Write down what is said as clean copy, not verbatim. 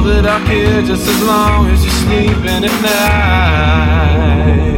that I care just as long as you're sleeping at night.